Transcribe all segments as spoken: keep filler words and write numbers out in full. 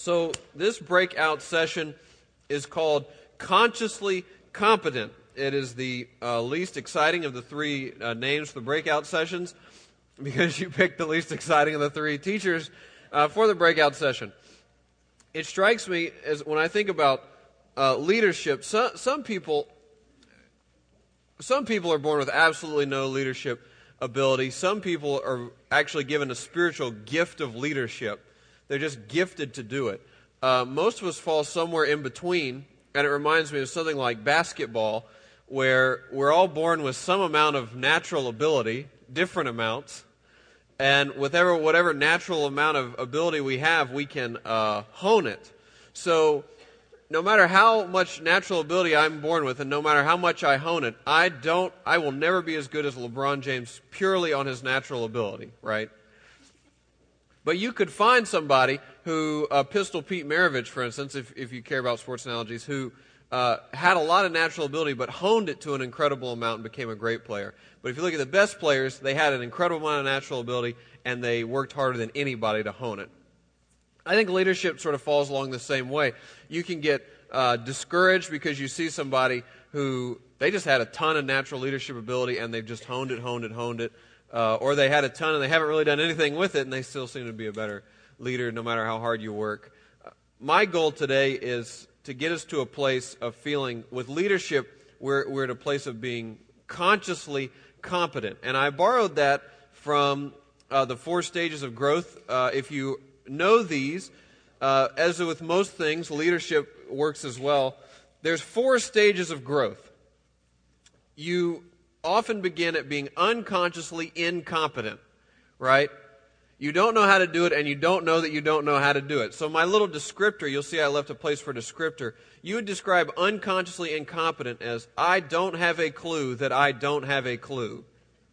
So this breakout session is called Consciously Competent. It is the uh, least exciting of the three uh, names for the breakout sessions because you picked the least exciting of the three teachers uh, for the breakout session. It strikes me as when I think about uh, leadership, so, some people some people are born with absolutely no leadership ability. Some people are actually given a spiritual gift of leadership. They're just gifted to do it. Uh, most of us fall somewhere in between, and it reminds me of something like basketball, where we're all born with some amount of natural ability, different amounts, and whatever, whatever natural amount of ability we have, we can uh, hone it. So no matter how much natural ability I'm born with, and no matter how much I hone it, I don't, I will never be as good as LeBron James purely on his natural ability, right? But you could find somebody who, uh, Pistol Pete Maravich, for instance, if, if you care about sports analogies, who uh, had a lot of natural ability but honed it to an incredible amount and became a great player. But if you look at the best players, they had an incredible amount of natural ability and they worked harder than anybody to hone it. I think leadership sort of falls along the same way. You can get uh, discouraged because you see somebody who, they just had a ton of natural leadership ability and they've just honed it, honed it, honed it. Uh, or they had a ton and they haven't really done anything with it and they still seem to be a better leader no matter how hard you work. Uh, my goal today is to get us to a place of feeling, with leadership, we're, we're at a place of being consciously competent. And I borrowed that from uh, the four stages of growth. Uh, if you know these, uh, as with most things, leadership works as well. There's four stages of growth. You often begin at being unconsciously incompetent, right? You don't know how to do it, and you don't know that you don't know how to do it. So my little descriptor, you'll see I left a place for descriptor. You would describe unconsciously incompetent as, I don't have a clue that I don't have a clue.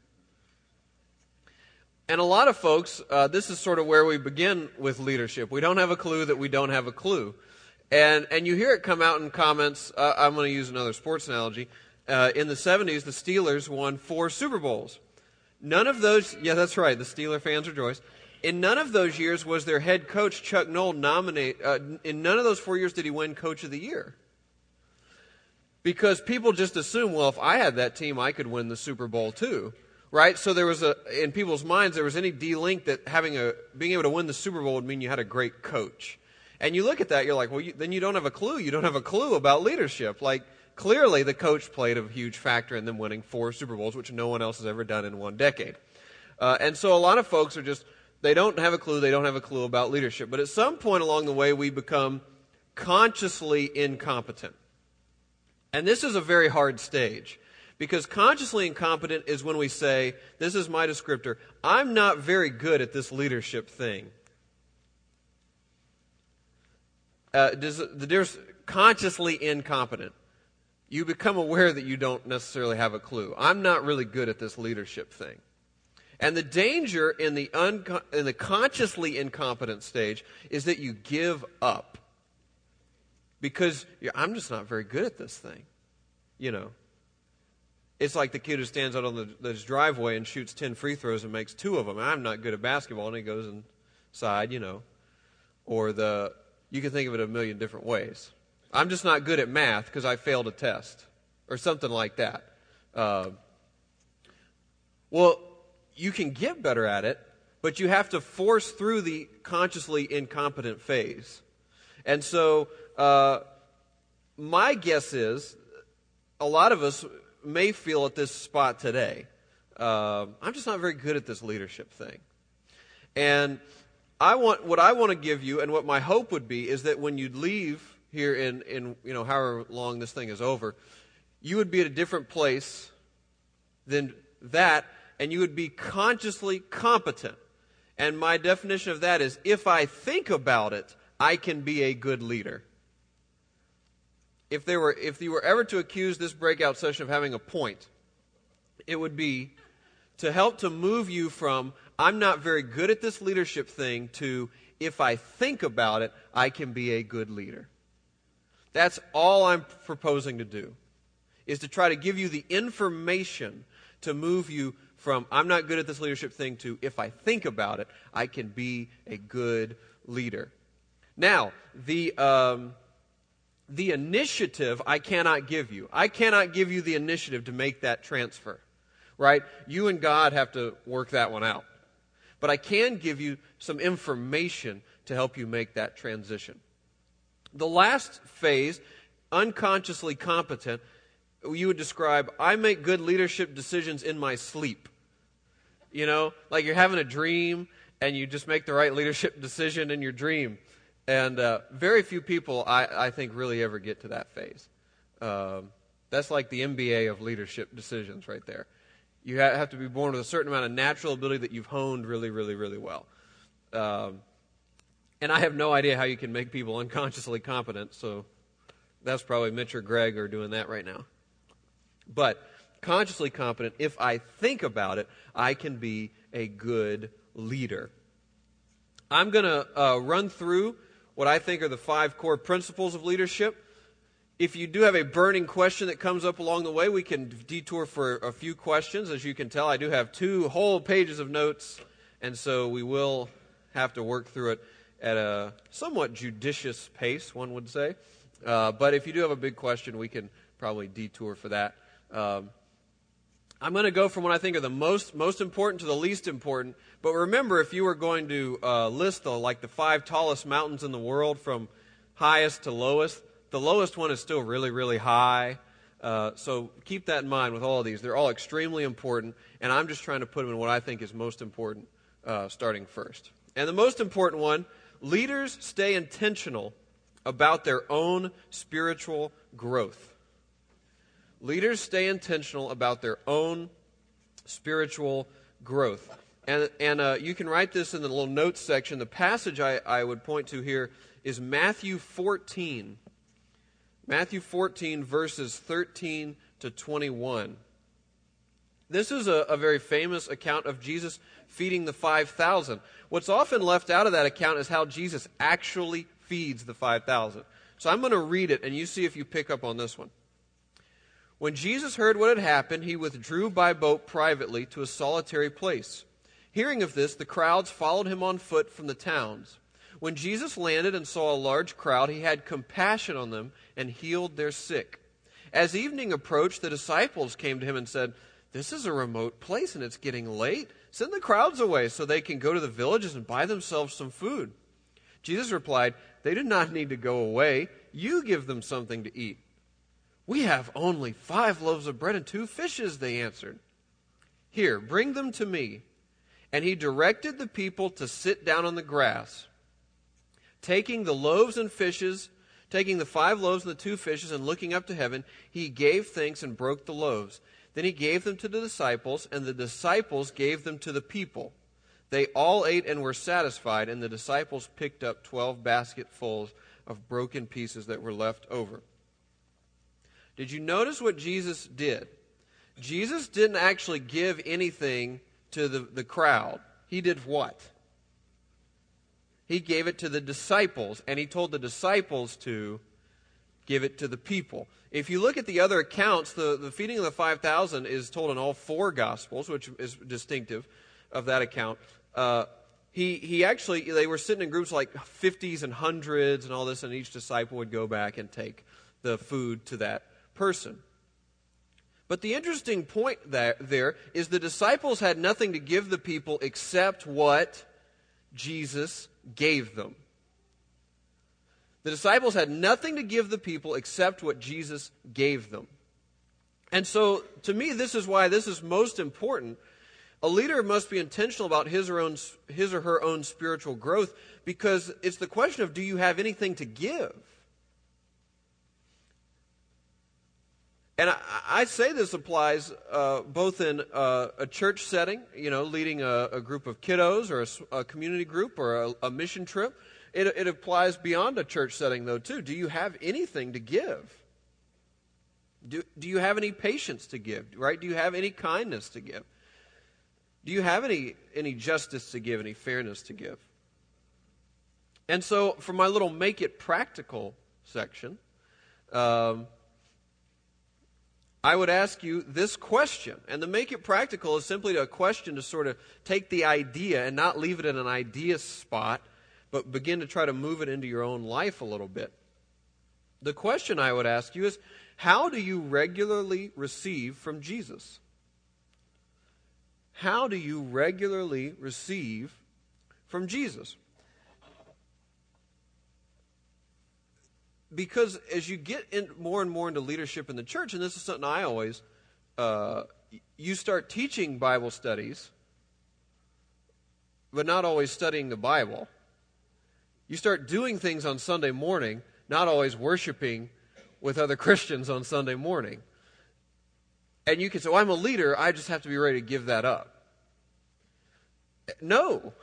And a lot of folks, uh, this is sort of where we begin with leadership. We don't have a clue that we don't have a clue. And and you hear it come out in comments. Uh, I'm going to use another sports analogy. Uh, in the seventies, the Steelers won four Super Bowls. None of those, yeah, that's right, the Steeler fans rejoice. In none of those years was their head coach, Chuck Noll, nominate, uh, in none of those four years did he win Coach of the Year. Because people just assume, well, if I had that team, I could win the Super Bowl too. Right? So there was a, in people's minds, there was any de-link that having a, being able to win the Super Bowl would mean you had a great coach. And you look at that, you're like, well, you, then you don't have a clue. You don't have a clue about leadership. Like, clearly, the coach played a huge factor in them winning four Super Bowls, which no one else has ever done in one decade. Uh, and so a lot of folks are just, they don't have a clue, they don't have a clue about leadership. But at some point along the way, we become consciously incompetent. And this is a very hard stage. Because consciously incompetent is when we say, this is my descriptor, I'm not very good at this leadership thing. Uh, does, there's consciously incompetent. You become aware that you don't necessarily have a clue. I'm not really good at this leadership thing. And the danger in the, unco- in the consciously incompetent stage is that you give up. Because I'm just not very good at this thing. You know. It's like the kid who stands out on the, this driveway and shoots ten free throws and makes two of them. I'm not good at basketball, and he goes inside, you know. Or the, you can think of it a million different ways. I'm just not good at math because I failed a test, or something like that. Uh, well, you can get better at it, but you have to force through the consciously incompetent phase. And so, uh, my guess is, a lot of us may feel at this spot today. Uh, I'm just not very good at this leadership thing. And I want what I want to give you, and what my hope would be, is that when you leave here in, in you know however long this thing is over, you would be at a different place than that, and you would be consciously competent. And my definition of that is, if I think about it, I can be a good leader. If there were, if you were ever to accuse this breakout session of having a point, it would be to help to move you from, I'm not very good at this leadership thing, to, if I think about it, I can be a good leader. That's all I'm proposing to do, is to try to give you the information to move you from, I'm not good at this leadership thing, to, if I think about it, I can be a good leader. Now, the um, the initiative I cannot give you. I cannot give you the initiative to make that transfer, right? You and God have to work that one out. But I can give you some information to help you make that transition. The last phase, unconsciously competent, you would describe, I make good leadership decisions in my sleep. You know, like you're having a dream and you just make the right leadership decision in your dream. And uh, very few people, I, I think, really ever get to that phase. Um, that's like the M B A of leadership decisions right there. You ha- have to be born with a certain amount of natural ability that you've honed really, really, really well. Um, and I have no idea how you can make people unconsciously competent, so that's probably Mitch or Greg are doing that right now. But consciously competent, if I think about it, I can be a good leader. I'm going to uh, run through what I think are the five core principles of leadership. If you do have a burning question that comes up along the way, we can detour for a few questions. As you can tell, I do have two whole pages of notes, and so we will have to work through it at a somewhat judicious pace, one would say. Uh, but if you do have a big question, we can probably detour for that. Um, I'm going to go from what I think are the most most important to the least important. But remember, if you were going to uh, list the like the five tallest mountains in the world from highest to lowest, the lowest one is still really, really high. Uh, so keep that in mind with all of these. They're all extremely important, and I'm just trying to put them in what I think is most important, uh, starting first. And the most important one, leaders stay intentional about their own spiritual growth. Leaders stay intentional about their own spiritual growth. And, and uh, you can write this in the little notes section. The passage I, I would point to here is Matthew fourteen. Matthew fourteen, verses thirteen to twenty-one. This is a, a very famous account of Jesus feeding the five thousand. What's often left out of that account is how Jesus actually feeds the five thousand. So I'm going to read it, and you see if you pick up on this one. When Jesus heard what had happened, he withdrew by boat privately to a solitary place. Hearing of this, the crowds followed him on foot from the towns. When Jesus landed and saw a large crowd, he had compassion on them and healed their sick. As evening approached, the disciples came to him and said, "This is a remote place and it's getting late. Send the crowds away so they can go to the villages and buy themselves some food." Jesus replied, "They do not need to go away. You give them something to eat." "We have only five loaves of bread and two fishes," they answered. "Here, bring them to me." And he directed the people to sit down on the grass. Taking the loaves and fishes, taking the five loaves and the two fishes, and looking up to heaven, he gave thanks and broke the loaves. Then he gave them to the disciples, and the disciples gave them to the people. They all ate and were satisfied, and the disciples picked up twelve basketfuls of broken pieces that were left over. Did you notice what Jesus did? Jesus didn't actually give anything to the, the crowd. He did what? He gave it to the disciples, and he told the disciples to give it to the people. If you look at the other accounts, the, the feeding of the five thousand is told in all four Gospels, which is distinctive of that account. Uh, he, he actually, they were sitting in groups like fifties and hundreds and all this, and each disciple would go back and take the food to that person. But the interesting point there, there is the disciples had nothing to give the people except what Jesus gave them. The disciples had nothing to give the people except what Jesus gave them. And so, to me, this is why this is most important. A leader must be intentional about his or, own, his or her own spiritual growth, because it's the question of, do you have anything to give? And I, I say this applies uh, both in uh, a church setting, you know, leading a, a group of kiddos or a, a community group or a, a mission trip. It, it applies beyond a church setting, though, too. Do you have anything to give? Do, do you have any patience to give, right? Do you have any kindness to give? Do you have any, any justice to give, any fairness to give? And so, for my little make it practical section, um, I would ask you this question. And the make it practical is simply a question to sort of take the idea and not leave it in an idea spot, but begin to try to move it into your own life a little bit. The question I would ask you is, how do you regularly receive from Jesus? How do you regularly receive from Jesus? Because as you get in more and more into leadership in the church, and this is something I always, uh, you start teaching Bible studies, but not always studying the Bible. You start doing things on Sunday morning, not always worshiping with other Christians on Sunday morning. And you can say, well, I'm a leader, I just have to be ready to give that up. No.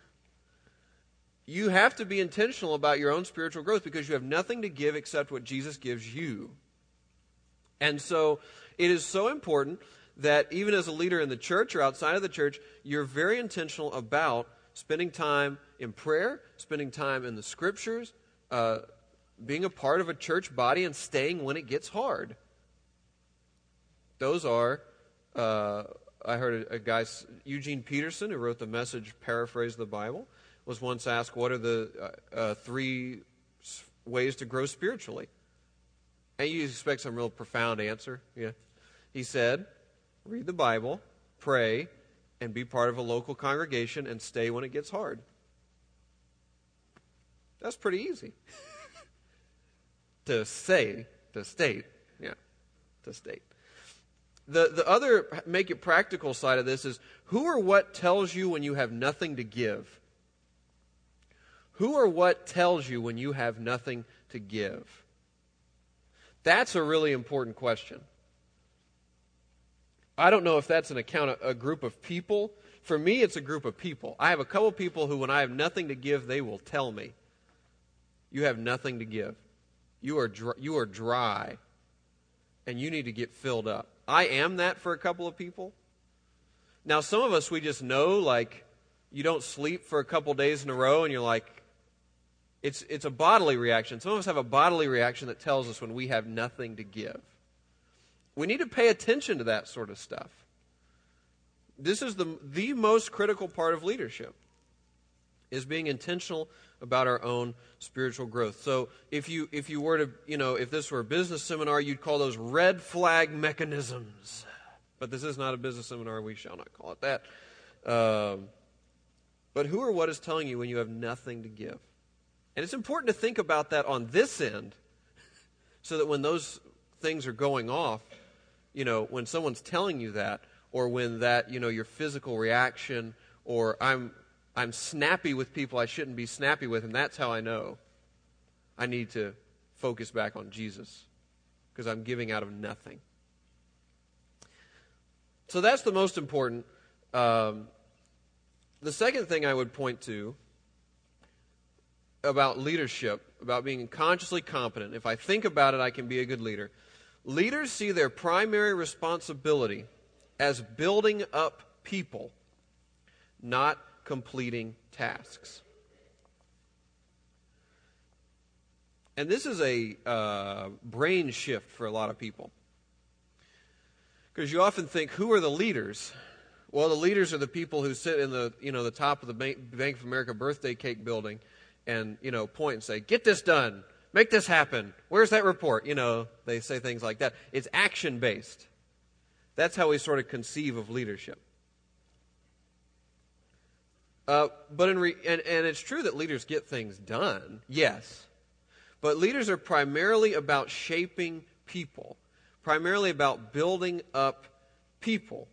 You have to be intentional about your own spiritual growth because you have nothing to give except what Jesus gives you. And so it is so important that even as a leader in the church or outside of the church, you're very intentional about spending time in prayer, spending time in the scriptures, uh, being a part of a church body, and staying when it gets hard. Those are, uh, I heard a, a guy, Eugene Peterson, who wrote the Message Paraphrase of the Bible, was once asked, what are the uh, uh, three ways to grow spiritually? And you expect some real profound answer. Yeah. He said, read the Bible, pray, and be part of a local congregation, and stay when it gets hard. That's pretty easy. to say, to state, yeah, to state. The the other make it practical side of this is, who or what tells you when you have nothing to give? Who or what tells you when you have nothing to give? That's a really important question. I don't know if that's an account of a group of people. For me, it's a group of people. I have a couple people who, when I have nothing to give, they will tell me, you have nothing to give. You are dry, you are dry, and you need to get filled up. I am that for a couple of people. Now, some of us, we just know, like, you don't sleep for a couple days in a row, and you're like, it's it's a bodily reaction. Some of us have a bodily reaction that tells us when we have nothing to give. We need to pay attention to that sort of stuff. This is the the most critical part of leadership, is being intentional about our own spiritual growth. So if you if you were to, you know, if this were a business seminar, you'd call those red flag mechanisms. But this is not a business seminar. We shall not call it that. Um, but who or what is telling you when you have nothing to give? And it's important to think about that on this end, so that when those things are going off, you know, when someone's telling you that, or when that, you know, your physical reaction, or I'm I'm snappy with people I shouldn't be snappy with, and that's how I know I need to focus back on Jesus, because I'm giving out of nothing. So that's the most important. Um, the second thing I would point to about leadership, about being consciously competent, if I think about it, I can be a good leader. Leaders see their primary responsibility as building up people, not completing tasks. And this is a uh, brain shift for a lot of people. Because you often think, who are the leaders? Well, the leaders are the people who sit in the, you know, the top of the Bank of America birthday cake building and, you know, point and say, get this done, make this happen, where's that report? You know, they say things like that. It's action-based. That's how we sort of conceive of leadership. Uh, but in re- and, and it's true that leaders get things done, yes. But leaders are primarily about shaping people, primarily about building up people.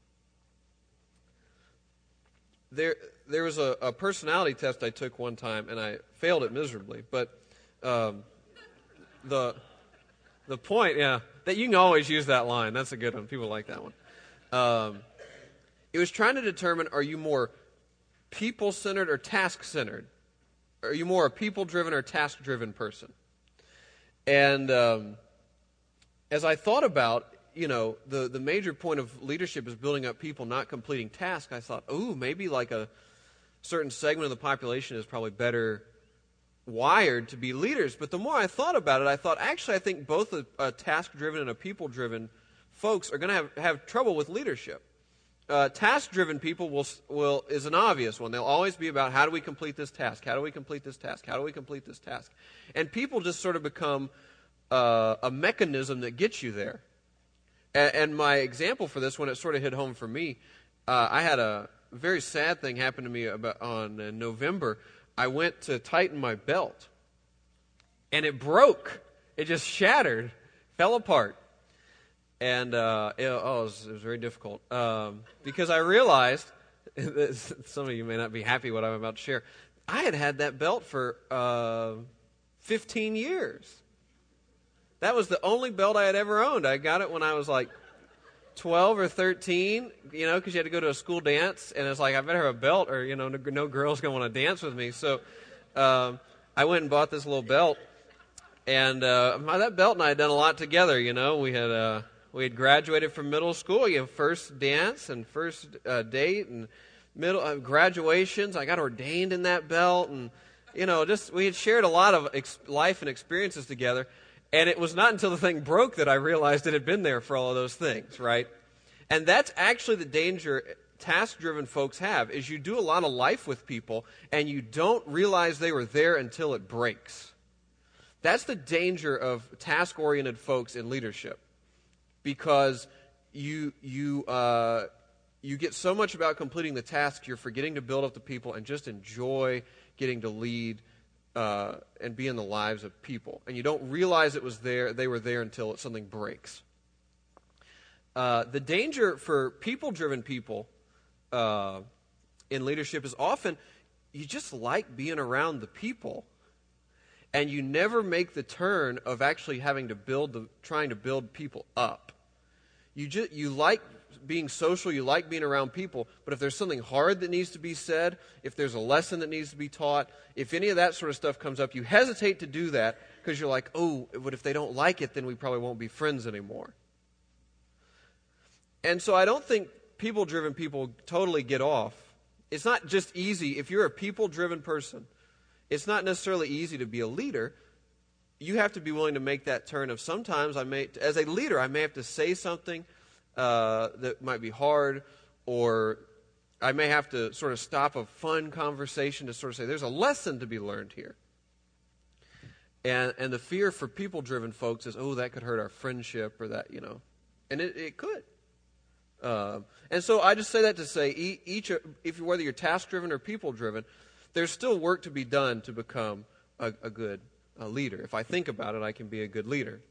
There, there was a, a personality test I took one time, and I failed it miserably. But um, the the point, yeah, that you can always use that line. That's a good one. People like that one. Um, it was trying to determine: are you more people-centered or task-centered? Are you more a people-driven or task-driven person? And um, as I thought about, you know, the, the major point of leadership is building up people, not completing tasks, I thought, ooh, maybe like a certain segment of the population is probably better wired to be leaders. But the more I thought about it, I thought, actually, I think both a, a task-driven and a people-driven folks are going to have, have trouble with leadership. uh, task-driven people will will is an obvious one. They'll always be about how do we complete this task? How do we complete this task? How do we complete this task? And people just sort of become uh, a mechanism that gets you there. And, and my example for this, when it sort of hit home for me, uh, I had a very sad thing happen to me about on uh, November. I went to tighten my belt, and it broke. It just shattered, fell apart. And uh, it, oh, it was, it was very difficult um, because I realized, some of you may not be happy what I'm about to share, I had had that belt for uh, fifteen years. That was the only belt I had ever owned. I got it when I was like twelve or thirteen, you know, because you had to go to a school dance, and it's like, I better have a belt or, you know, no, no girl's going to want to dance with me. So um, I went and bought this little belt, and uh, that belt and I had done a lot together, you know. We had uh, we had graduated from middle school, you know, first dance and first uh, date and middle uh, graduations. I got ordained in that belt, and, you know, just we had shared a lot of ex- life and experiences together. And it was not until the thing broke that I realized it had been there for all of those things, right? And that's actually the danger task-driven folks have, is you do a lot of life with people, and you don't realize they were there until it breaks. That's the danger of task-oriented folks in leadership, because you you uh, you get so much about completing the task, you're forgetting to build up the people and just enjoy getting to lead Uh, and be in the lives of people. And you don't realize it was there, they were there until something breaks. Uh, the danger for people-driven people uh, in leadership is often you just like being around the people, and you never make the turn of actually having to build, the, trying to build people up. You just you like being social, you like being around people, but if there's something hard that needs to be said, if there's a lesson that needs to be taught, if any of that sort of stuff comes up, you hesitate to do that because you're like, oh, but if they don't like it, then we probably won't be friends anymore. And so I don't think people-driven people totally get off. It's not just easy. If you're a people-driven person, it's not necessarily easy to be a leader. You have to be willing to make that turn of sometimes I may, as a leader, I may have to say something Uh, that might be hard, or I may have to sort of stop a fun conversation to sort of say, there's a lesson to be learned here. And and the fear for people-driven folks is, oh, that could hurt our friendship, or that, you know. And it, it could. Uh, and so I just say that to say, each, if whether you're task-driven or people-driven, there's still work to be done to become a, a good a leader. If I think about it, I can be a good leader.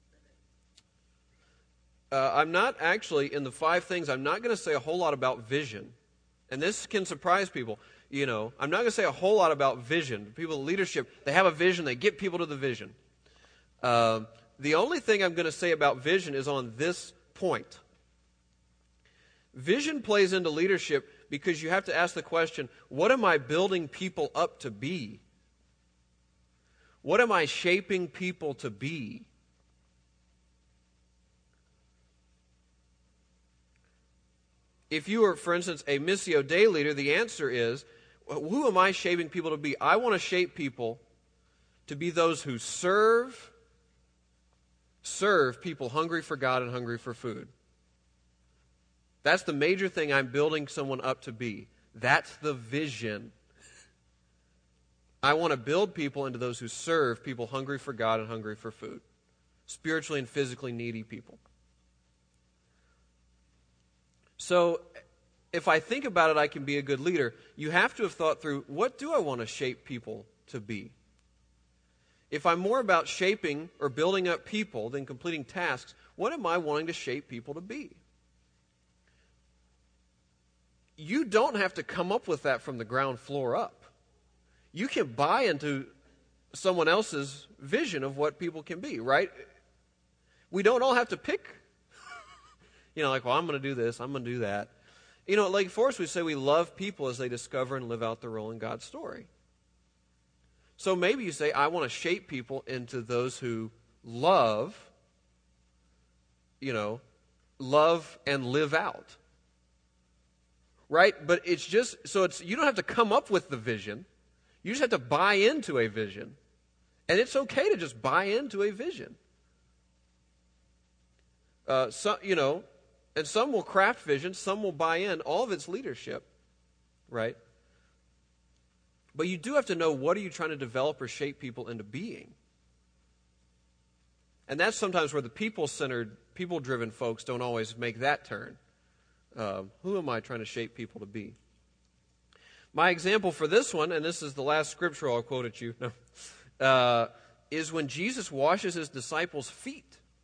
Uh, I'm not actually, in the five things, I'm not going to say a whole lot about vision. And this can surprise people. You know, I'm not going to say a whole lot about vision. People in leadership, they have a vision, they get people to the vision. Uh, the only thing I'm going to say about vision is on this point. Vision plays into leadership because you have to ask the question, what am I building people up to be? What am I shaping people to be? If you are, for instance, a Missio Dei leader, the answer is, who am I shaping people to be? I want to shape people to be those who serve, serve people hungry for God and hungry for food. That's the major thing I'm building someone up to be. That's the vision. I want to build people into those who serve people hungry for God and hungry for food. Spiritually and physically needy people. So, if I think about it, I can be a good leader. You have to have thought through, what do I want to shape people to be? If I'm more about shaping or building up people than completing tasks, what am I wanting to shape people to be? You don't have to come up with that from the ground floor up. You can buy into someone else's vision of what people can be, right? We don't all have to pick. You know, like, well, I'm going to do this, I'm going to do that. You know, at Lake Forest, we say we love people as they discover and live out their role in God's story. So maybe you say, I want to shape people into those who love, you know, love and live out. Right? But it's just, so it's, you don't have to come up with the vision. You just have to buy into a vision. And it's okay to just buy into a vision. Uh, so, you know, And some will craft vision, some will buy in. All of it's leadership, right? But you do have to know, what are you trying to develop or shape people into being? And that's sometimes where the people-centered, people-driven folks don't always make that turn. Um, who am I trying to shape people to be? My example for this one, and this is the last scripture I'll quote at you, no, uh, is when Jesus washes his disciples' feet.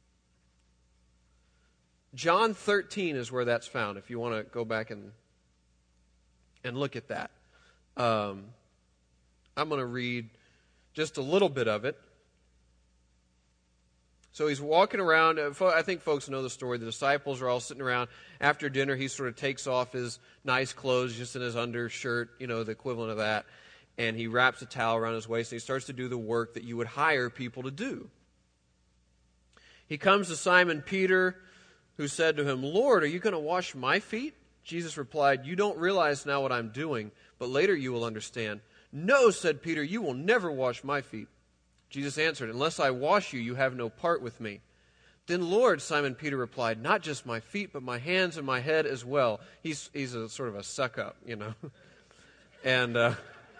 John thirteen is where that's found, if you want to go back and and look at that. Um, I'm going to read just a little bit of it. So he's walking around. I think folks know the story. The disciples are all sitting around. After dinner, he sort of takes off his nice clothes, just in his undershirt, you know, the equivalent of that, and he wraps a towel around his waist, and he starts to do the work that you would hire people to do. He comes to Simon Peter, who said to him, "Lord, are you going to wash my feet?" Jesus replied, "You don't realize now what I'm doing, but later you will understand." "No," said Peter, "you will never wash my feet." Jesus answered, "Unless I wash you, you have no part with me." "Then, Lord," Simon Peter replied, "not just my feet, but my hands and my head as well." He's he's a sort of a suck-up, you know. and uh,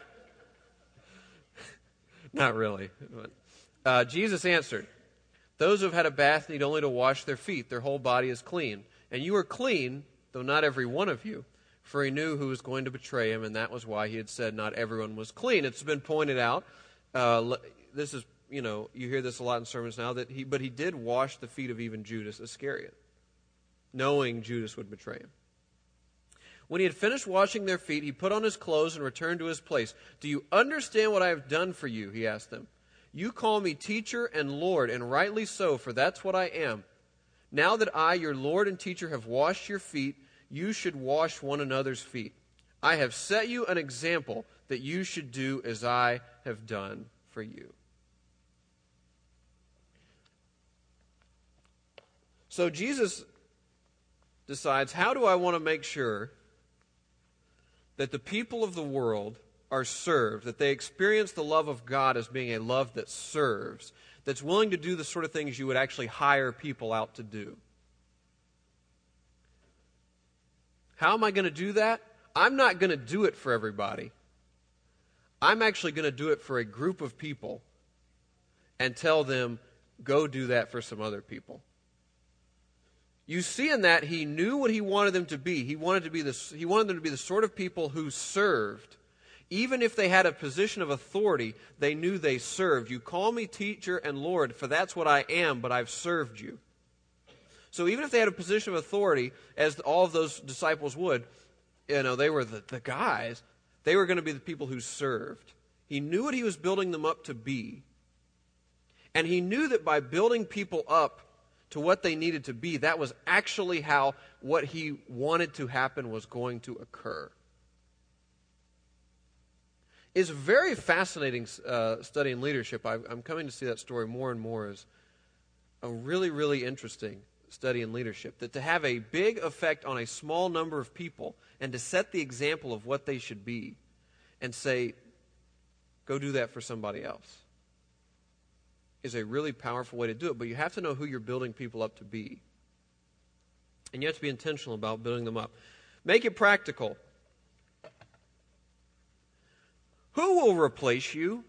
not really. But, uh, Jesus answered, "Those who have had a bath need only to wash their feet. Their whole body is clean. And you are clean, though not every one of you." For he knew who was going to betray him, and that was why he had said not everyone was clean. It's been pointed out, uh, this is, you know, you hear this a lot in sermons now, that he, but he did wash the feet of even Judas Iscariot, knowing Judas would betray him. When he had finished washing their feet, he put on his clothes and returned to his place. "Do you understand what I have done for you?" he asked them. "You call me teacher and Lord, and rightly so, for that's what I am. Now that I, your Lord and teacher, have washed your feet, you should wash one another's feet. I have set you an example that you should do as I have done for you." So Jesus decides, how do I want to make sure that the people of the world are served, that they experience the love of God as being a love that serves, that's willing to do the sort of things you would actually hire people out to do. How am I going to do that? I'm not going to do it for everybody. I'm actually going to do it for a group of people and tell them, go do that for some other people. You see in that he knew what he wanted them to be. He wanted to be the, he wanted them to be the sort of people who served. Even if they had a position of authority, they knew they served. You call me teacher and Lord, for that's what I am, but I've served you. So even if they had a position of authority, as all of those disciples would, you know, they were the, the guys, they were going to be the people who served. He knew what he was building them up to be. And he knew that by building people up to what they needed to be, that was actually how what he wanted to happen was going to occur. It's a very fascinating uh, study in leadership. I, I'm coming to see that story more and more as a really, really interesting study in leadership. That to have a big effect on a small number of people and to set the example of what they should be and say, go do that for somebody else, is a really powerful way to do it. But you have to know who you're building people up to be. And you have to be intentional about building them up. Make it practical. Who will replace you?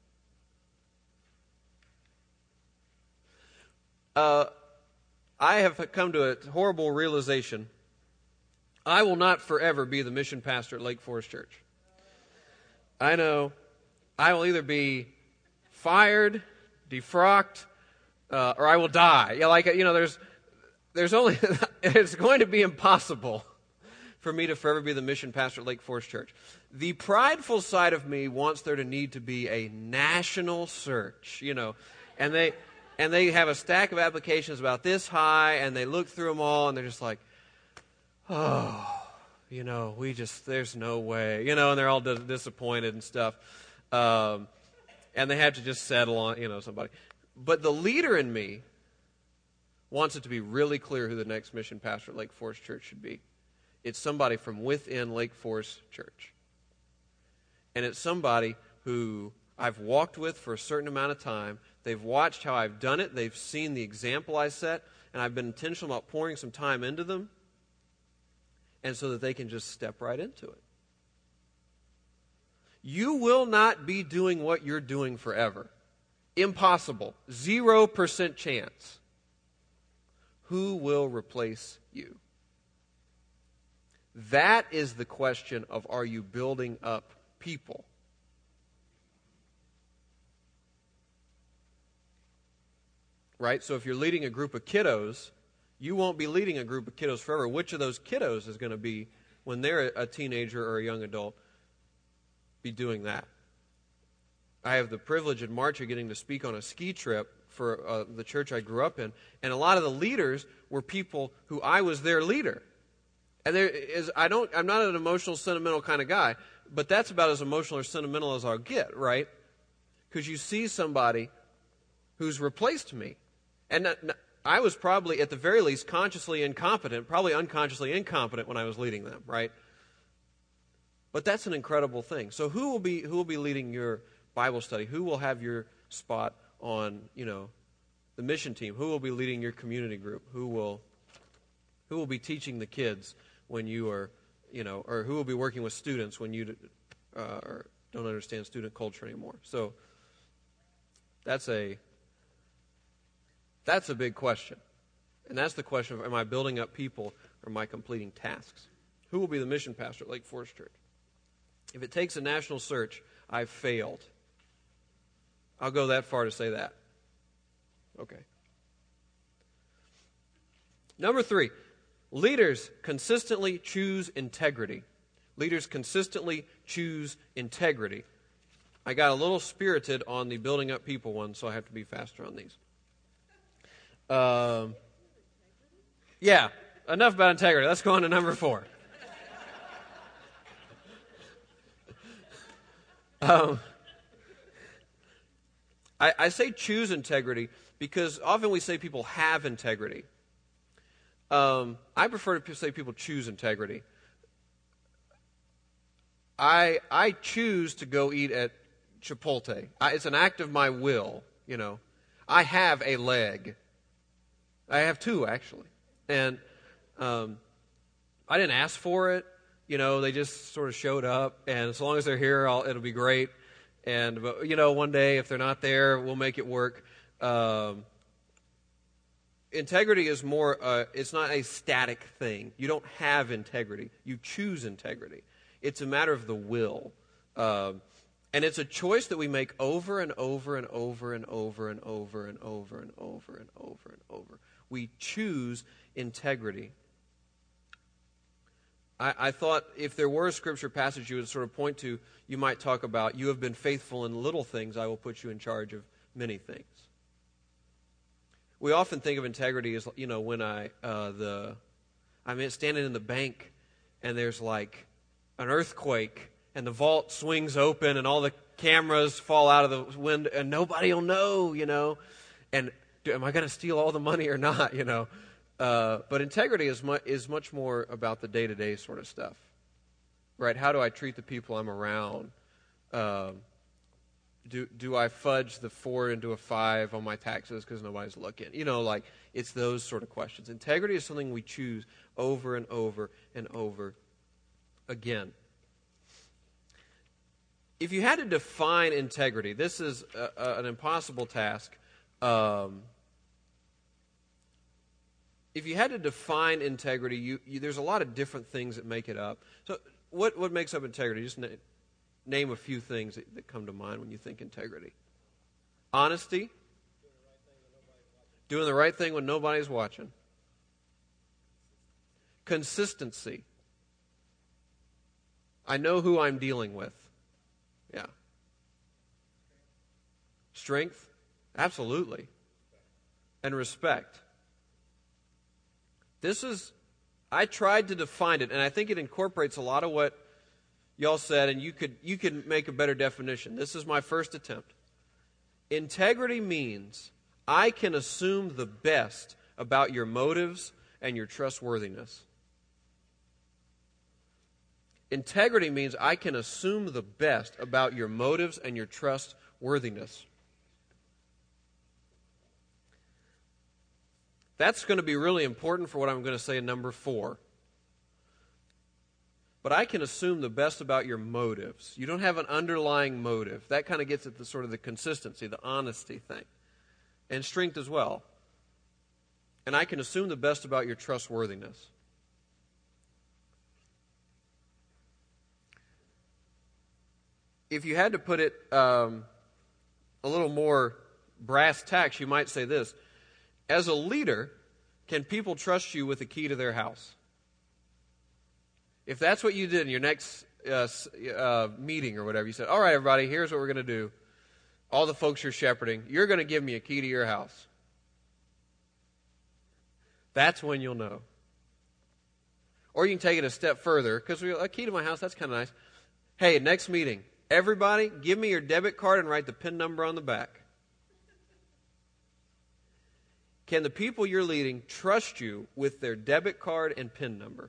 Uh, I have come to a horrible realization. I will not forever be the mission pastor at Lake Forest Church. I know I will either be fired, defrocked, uh, or I will die. Yeah, like you know, there's there's only it's going to be impossible for me to forever be the mission pastor at Lake Forest Church. The prideful side of me wants there to need to be a national search, you know, and they and they have a stack of applications about this high, and they look through them all, and they're just like, oh, you know, we just there's no way, you know, and they're all dis- disappointed and stuff, um, and they have to just settle on, you know, somebody. But the leader in me wants it to be really clear who the next mission pastor at Lake Forest Church should be. It's somebody from within Lake Forest Church. And it's somebody who I've walked with for a certain amount of time. They've watched how I've done it. They've seen the example I set. and I've been intentional about pouring some time into them, and so that they can just step right into it. You will not be doing what you're doing forever. Impossible. Zero percent chance. Who will replace you? That is the question of, are you building up people? Right? So if you're leading a group of kiddos, you won't be leading a group of kiddos forever. Which of those kiddos is going to be, when they're a teenager or a young adult, be doing that? I have the privilege in March of getting to speak on a ski trip for uh, the church I grew up in, and a lot of the leaders were people who I was their leader. And there is, I don't, I'm not an emotional, sentimental kind of guy, but that's about as emotional or sentimental as I'll get, right? Because you see somebody who's replaced me, and not, not, I was probably, at the very least, consciously incompetent, probably unconsciously incompetent when I was leading them, right? But that's an incredible thing. So who will be who will be leading your Bible study? Who will have your spot on, you know, the mission team? Who will be leading your community group? Who will who will be teaching the kids when you are, you know, or who will be working with students when you uh, or don't understand student culture anymore? So that's a that's a big question. And that's the question of, am I building up people or am I completing tasks? Who will be the mission pastor at Lake Forest Church? If it takes a national search, I've failed. I'll go that far to say that. Okay. Number three, leaders consistently choose integrity. Leaders consistently choose integrity. I got a little spirited on the building up people one, so I have to be faster on these. Um, yeah, enough about integrity. Let's go on to number four. Um, I, I say choose integrity because often we say people have integrity. Um, I prefer to say people choose integrity. I I choose to go eat at Chipotle. I, it's an act of my will, you know. I have a leg. I have two, actually. And um, I didn't ask for it. You know, they just sort of showed up, and as long as they're here, I'll, it'll be great. And, but, you know, one day, if they're not there, we'll make it work. Um, integrity is more, uh, it's not a static thing. You don't have integrity. You choose integrity. It's a matter of the will. Um, and it's a choice that we make over and over and over and over and over and over and over and over and over. We choose integrity. I, I thought if there were a scripture passage you would sort of point to, you might talk about, you have been faithful in little things, I will put you in charge of many things. We often think of integrity as, you know, when I, uh, the, I'm standing in the bank and there's like an earthquake and the vault swings open and all the cameras fall out of the window and nobody will know, you know, and do, am I going to steal all the money or not, you know? Uh, but integrity is, mu- is much more about the day-to-day sort of stuff, right? How do I treat the people I'm around? Um, do do I fudge the four into a five on my taxes because nobody's looking? You know, like, it's those sort of questions. Integrity is something we choose over and over and over again. If you had to define integrity, this is a, a, an impossible task. Um If you had to define integrity, you, you, there's a lot of different things that make it up. So what, what makes up integrity? Just na- name a few things that, that come to mind when you think integrity. Honesty. Doing the right thing when nobody's watching. Consistency. I know who I'm dealing with. Yeah. Strength. Absolutely. And respect. This is, I tried to define it, and I think it incorporates a lot of what y'all said, and you could you could make a better definition. This is my first attempt. Integrity means I can assume the best about your motives and your trustworthiness. Integrity means I can assume the best about your motives and your trustworthiness. That's going to be really important for what I'm going to say in number four. But I can assume the best about your motives. You don't have an underlying motive. That kind of gets at the sort of the consistency, the honesty thing. And strength as well. And I can assume the best about your trustworthiness. If you had to put it um, a little more brass tacks, you might say this. As a leader, can people trust you with the key to their house? If that's what you did in your next uh, uh, meeting or whatever, you said, all right, everybody, here's what we're going to do. All the folks you're shepherding, you're going to give me a key to your house. That's when you'll know. Or you can take it a step further, because a key to my house, that's kind of nice. Hey, next meeting, everybody, give me your debit card and write the PIN number on the back. Can the people you're leading trust you with their debit card and PIN number?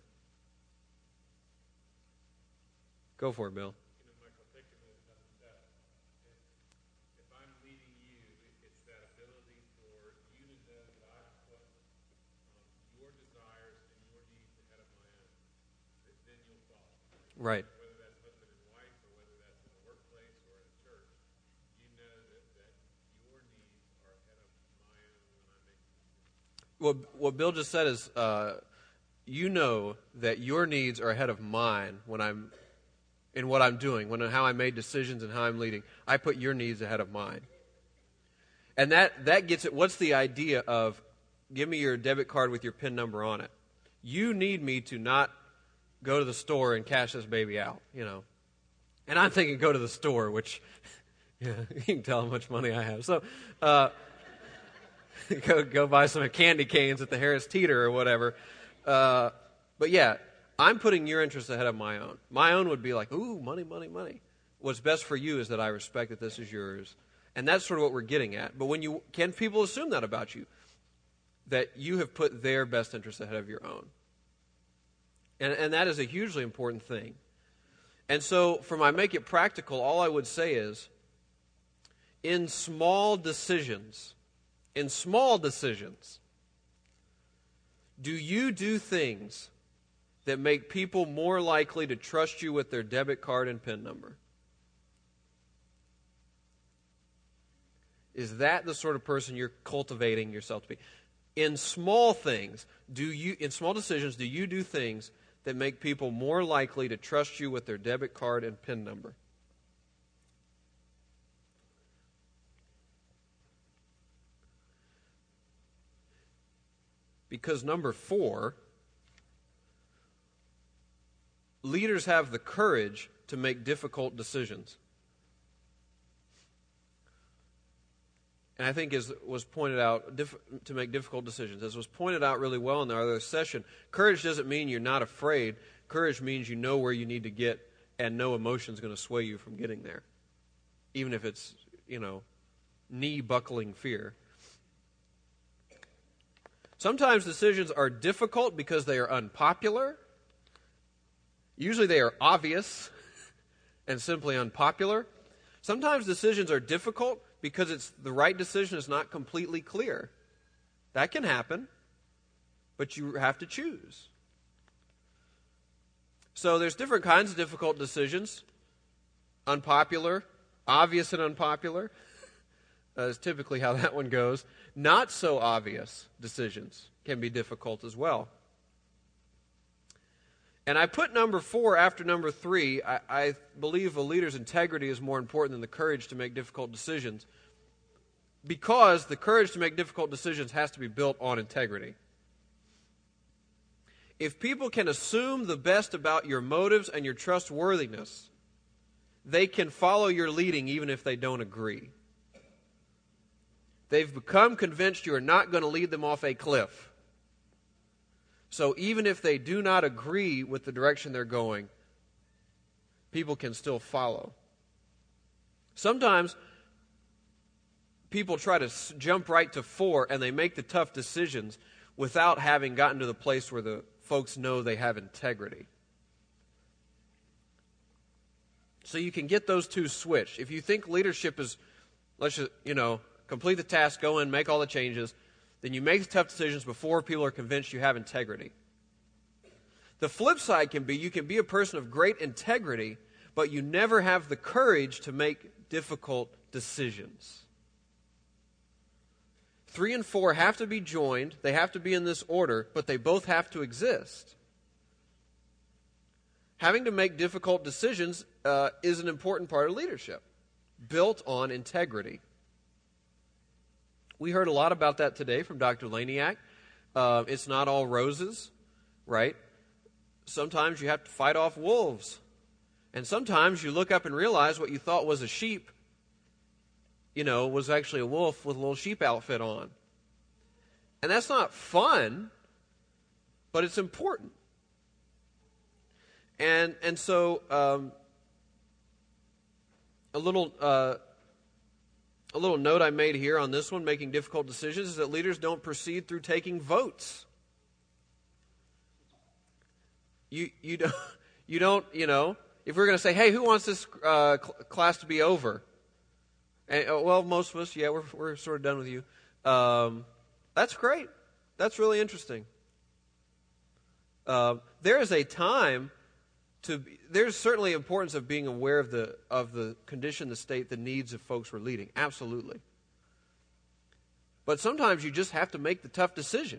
Go for it, Bill. You know, Michael, think of it as that. If, if I'm leading you, it's that ability for you to know that I put um, your desires and your needs ahead of my own. Then you'll follow. Right. Whether that's husband and wife, or whether that's in a workplace or in a church, you know that, that your needs are ahead of my own when I make decisions. What, what Bill just said is, uh, you know that your needs are ahead of mine when I'm in what I'm doing, when how I made decisions and how I'm leading. I put your needs ahead of mine. And that, that gets it. What's the idea of give me your debit card with your PIN number on it? You need me to not go to the store and cash this baby out, you know. And I'm thinking go to the store, which, yeah, you can tell how much money I have. So, uh, go, go buy some candy canes at the Harris Teeter or whatever. Uh, but yeah, I'm putting your interests ahead of my own. My own would be like, ooh, money, money, money. What's best for you is that I respect that this is yours. And that's sort of what we're getting at. But when you can people assume that about you? That you have put their best interests ahead of your own. And, and that is a hugely important thing. And so, for my make it practical, all I would say is, in small decisions, in small decisions, do you do things that make people more likely to trust you with their debit card and PIN number? Is that the sort of person you're cultivating yourself to be? In small things, do you in small decisions, do you do things that make people more likely to trust you with their debit card and PIN number? Because number four, leaders have the courage to make difficult decisions. And I think as was pointed out, diff- to make difficult decisions. As was pointed out really well in the other session, courage doesn't mean you're not afraid. Courage means you know where you need to get and no emotion's going to sway you from getting there. Even if it's, you know, knee-buckling fear. Sometimes decisions are difficult because they are unpopular. Usually they are obvious and simply unpopular. Sometimes decisions are difficult because it's the right decision is not completely clear. That can happen, but you have to choose. So there's different kinds of difficult decisions. Unpopular, obvious and unpopular. That is typically how that one goes. Not so obvious decisions can be difficult as well. And I put number four after number three. I, I believe a leader's integrity is more important than the courage to make difficult decisions, because the courage to make difficult decisions has to be built on integrity. If people can assume the best about your motives and your trustworthiness, they can follow your leading even if they don't agree. They've become convinced you are not going to lead them off a cliff. So even if they do not agree with the direction they're going, people can still follow. Sometimes people try to jump right to four and they make the tough decisions without having gotten to the place where the folks know they have integrity. So you can get those two switched. If you think leadership is, let's just, you know, complete the task, go in, make all the changes, then you make the tough decisions before people are convinced you have integrity. The flip side can be you can be a person of great integrity, but you never have the courage to make difficult decisions. Three and four have to be joined. They have to be in this order, but they both have to exist. Having to make difficult decisions uh, is an important part of leadership, built on integrity. We heard a lot about that today from Doctor Laniak. Uh, it's not all roses, right? Sometimes you have to fight off wolves. And sometimes you look up and realize what you thought was a sheep, you know, was actually a wolf with a little sheep outfit on. And that's not fun, but it's important. And and so um, a little uh, a little note I made here on this one, making difficult decisions, is that leaders don't proceed through taking votes. You you don't you don't you know if we're going to say, hey, who wants this uh, cl- class to be over? And, uh, well, most of us, yeah, we're we're sort of done with you. Um, that's great. That's really interesting. Uh, there is a time. To, there's certainly importance of being aware of the of the condition, the state, the needs of folks we're leading. Absolutely. But sometimes you just have to make the tough decision.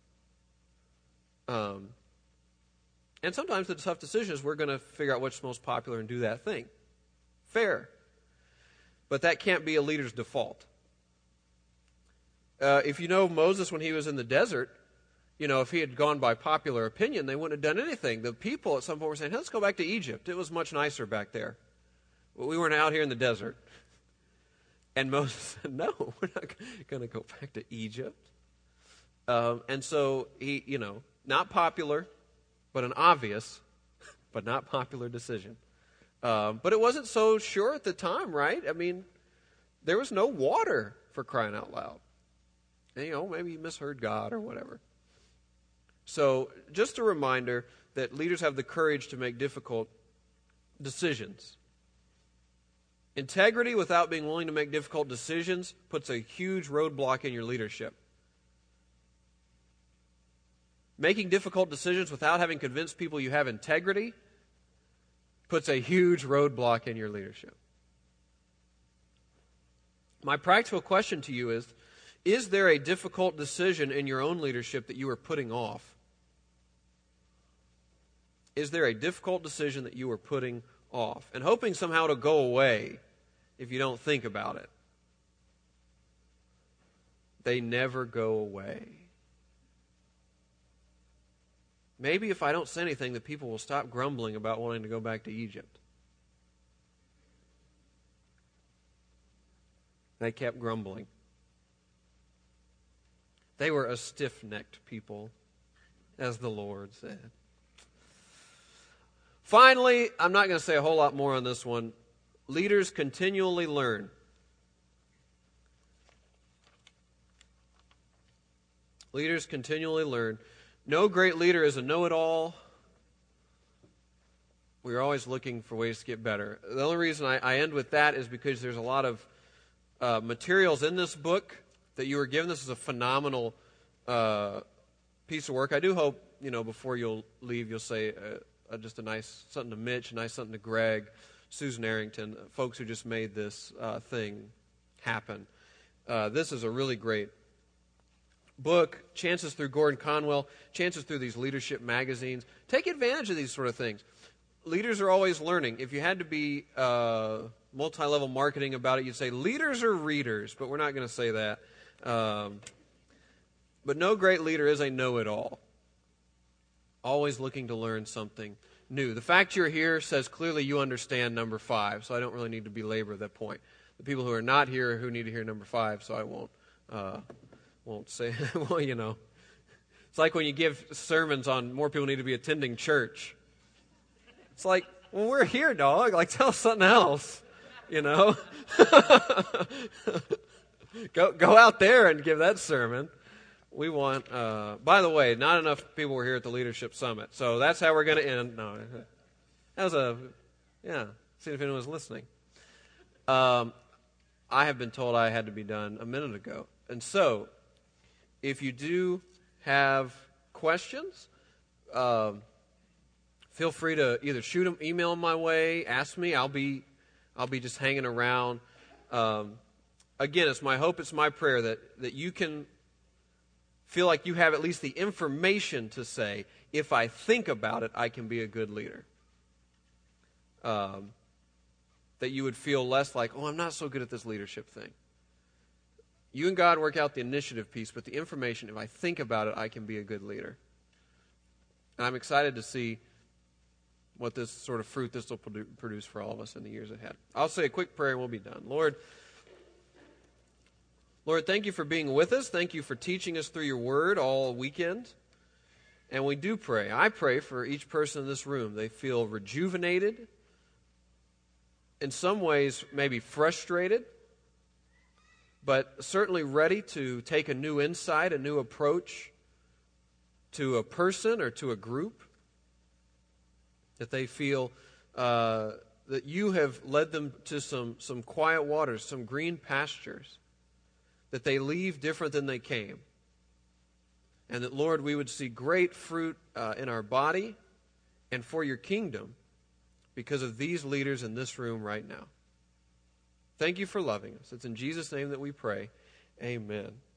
Um, and sometimes the tough decision is we're going to figure out what's most popular and do that thing. Fair. But that can't be a leader's default. Uh, if you know Moses when he was in the desert, you know, if he had gone by popular opinion, they wouldn't have done anything. The people at some point were saying, hey, let's go back to Egypt. It was much nicer back there. Well, we weren't out here in the desert. And Moses said, no, we're not going to go back to Egypt. Um, and so he, you know, not popular, but an obvious, but not popular decision. Um, but it wasn't so sure at the time, right? I mean, there was no water, for crying out loud. And, you know, maybe he misheard God or whatever. So just a reminder that leaders have the courage to make difficult decisions. Integrity without being willing to make difficult decisions puts a huge roadblock in your leadership. Making difficult decisions without having convinced people you have integrity puts a huge roadblock in your leadership. My practical question to you is, is there a difficult decision in your own leadership that you are putting off? Is there a difficult decision that you are putting off and hoping somehow to go away if you don't think about it? They never go away. Maybe if I don't say anything, the people will stop grumbling about wanting to go back to Egypt. They kept grumbling. They were a stiff-necked people, as the Lord said. Finally, I'm not going to say a whole lot more on this one. Leaders continually learn. Leaders continually learn. No great leader is a know-it-all. We're always looking for ways to get better. The only reason I, I end with that is because there's a lot of uh, materials in this book that you were given. This is a phenomenal uh, piece of work. I do hope, you know, before you'll leave, you'll say uh, uh, just a nice something to Mitch, a nice something to Greg, Susan Arrington, folks who just made this uh, thing happen. Uh, this is a really great book. Chances through Gordon Conwell, chances through these leadership magazines. Take advantage of these sort of things. Leaders are always learning. If you had to be uh, multi-level marketing about it, you'd say leaders are readers, but we're not going to say that. Um, but no great leader is a know-it-all. Always looking to learn something new. The fact you're here says clearly you understand number five, so I don't really need to belabor that point. The people who are not here who need to hear number five, so I won't uh, won't say. Well, you know, it's like when you give sermons on more people need to be attending church. It's like, well, we're here, dog. Like, tell us something else, you know. go go out there and give that sermon. We want, uh, by the way, not enough people were here at the Leadership Summit. So that's how we're going to end. No, that was a, yeah, see if anyone was listening. Um, I have been told I had to be done a minute ago. And so, if you do have questions, um, feel free to either shoot them, email them my way, ask me. I'll be, I'll be just hanging around. Um, again, it's my hope, it's my prayer that, that you can feel like you have at least the information to say, if I think about it, I can be a good leader. Um, that you would feel less like, oh, I'm not so good at this leadership thing. You and God work out the initiative piece, but the information, if I think about it, I can be a good leader. And I'm excited to see what this sort of fruit this will produce for all of us in the years ahead. I'll say a quick prayer and we'll be done. Lord, Lord, thank you for being with us. Thank you for teaching us through your word all weekend. And we do pray. I pray for each person in this room. They feel rejuvenated, in some ways maybe frustrated, but certainly ready to take a new insight, a new approach to a person or to a group. That they feel uh, that you have led them to some, some quiet waters, some green pastures. That they leave different than they came. And that, Lord, we would see great fruit uh, in our body and for your kingdom because of these leaders in this room right now. Thank you for loving us. It's in Jesus' name that we pray. Amen.